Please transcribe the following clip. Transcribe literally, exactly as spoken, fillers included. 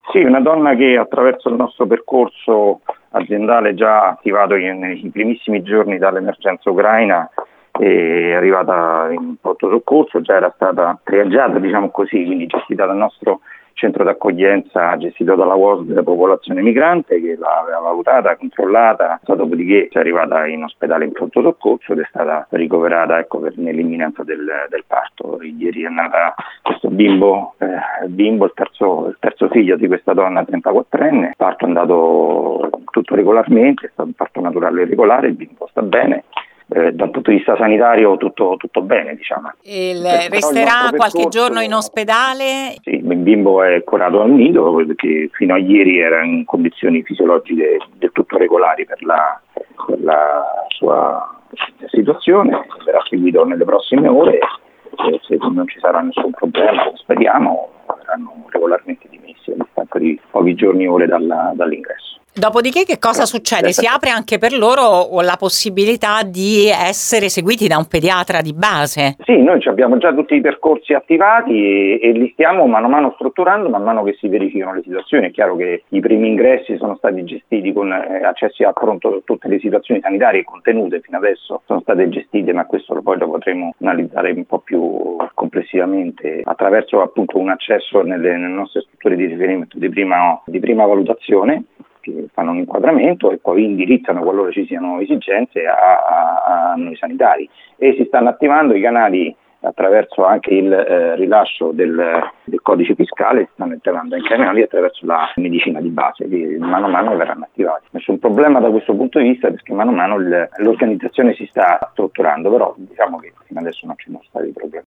Sì, una donna che attraverso il nostro percorso aziendale già attivato nei primissimi giorni dall'emergenza ucraina è arrivata in pronto soccorso, già era stata triaggiata, diciamo così, quindi gestita dal nostro centro d'accoglienza gestito dalla U O S D popolazione migrante che l'aveva valutata, controllata, dopodiché è arrivata in ospedale in pronto soccorso ed è stata ricoverata ecco, per, nell'imminenza del, del parto. Ieri è nata questo bimbo, eh, il bimbo, il terzo, il terzo figlio di questa donna trentaquattrenne, il parto è andato tutto regolarmente, è stato un parto naturale regolare, il bimbo sta bene. Eh, dal punto di vista sanitario tutto, tutto bene, diciamo. Il, resterà qualche percorso, giorno in ospedale? Sì, il bimbo è curato al nido perché fino a ieri era in condizioni fisiologiche del tutto regolari per la, per la sua situazione, verrà seguito nelle prossime ore e se non ci sarà nessun problema, speriamo, verranno regolarmente dimessi a distanza di pochi giorni o ore dalla, dall'ingresso. Dopodiché che cosa succede? Si apre anche per loro la possibilità di essere seguiti da un pediatra di base? Sì, noi abbiamo già tutti i percorsi attivati e, e li stiamo mano a mano strutturando man mano che si verificano le situazioni. È chiaro che i primi ingressi sono stati gestiti con eh, accessi a pronto tutte le situazioni sanitarie contenute fino adesso sono state gestite, ma questo poi lo potremo analizzare un po' più complessivamente attraverso appunto un accesso nelle, nelle nostre strutture di riferimento di prima, di prima valutazione, che fanno un inquadramento e poi indirizzano qualora ci siano esigenze a, a, a noi sanitari e si stanno attivando i canali attraverso anche il eh, rilascio del, del codice fiscale, si stanno attivando i canali attraverso la medicina di base che mano a mano verranno attivati. Nessun problema da questo punto di vista perché mano a mano il, l'organizzazione si sta strutturando, però diciamo che fino adesso non ci sono stati problemi.